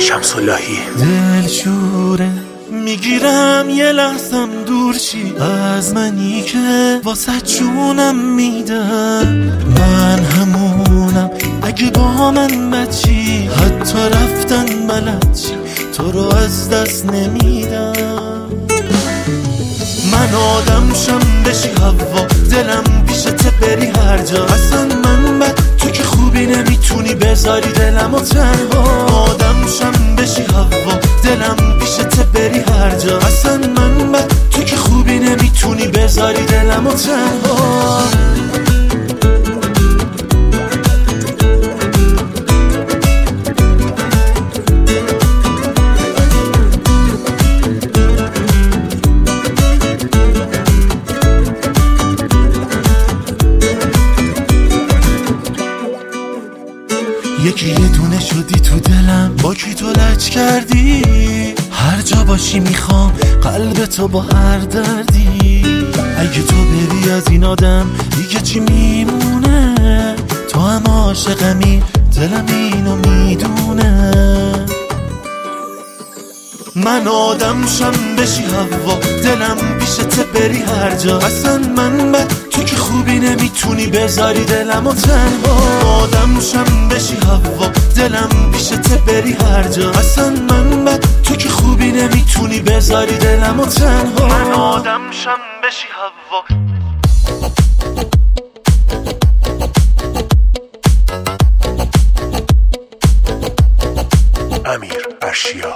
شمس اللهی. دلشوره میگیرم یه لحظم دور شی از منی که واسه جونم میدم. من همونم اگه با من بچی، حتی رفتن بلد چی تو رو از دست نمیدم. من آدم شم بشی هوا، دلم پیشت بری هر جا. اصلا من بد تو که خوبی نمیتونی بذاری دلمو تنها. آدم شم بشی هوا، دلم پیشت بری هر جا. اصلا من بد تو که خوبی نمیتونی بذاری دلمو تنها. یکی یه دونه شدی تو دلم، با کی تو لج کردی. هر جا باشی میخوام قلب تو با هر دردی. اگه تو بری از این آدم دیگه چی میمونه؟ تو هم عاشقمی، دلم اینو میدونه. من آدم شم بشی هوا، دلم پیشت بری هر جا. اصلا من بد تو که خوبی نمیتونی بذاری دلمو تنها. آدم شم بشی هوا، دلم پیشت بری هر جا. اصلا من بد تو که خوبی نمیتونی بذاری دلمو تنها. من آدم شم بشی هوا. امیر اشیا.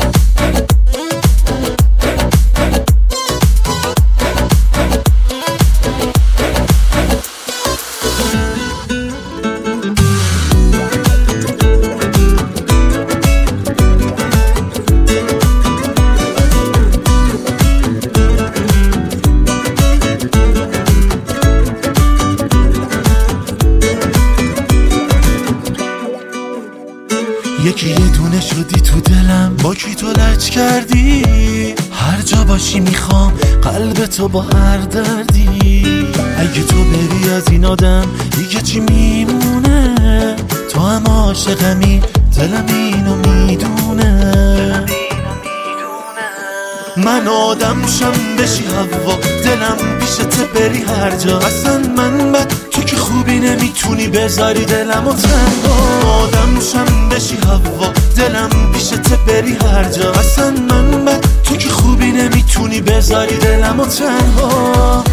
یکی یه دونه شدی تو دلم، با کی تو لج کردی. هر جا باشی میخوام قلب تو با هر دردی. اگه تو بری از این آدم دیگه چی میمونه؟ تو هم عاشقمی، دلم اینو میدونه. من آدم شم بشی هوا، دلم پیشت بری هر جا. اصلا من بد تو که خوبی نمیتونی بذاری دلمو تنها. آدم شم بشی هوا، دلم پیشت بری هر جا. اصلا من بد تو که خوبی نمیتونی بذاری دلمو تنها.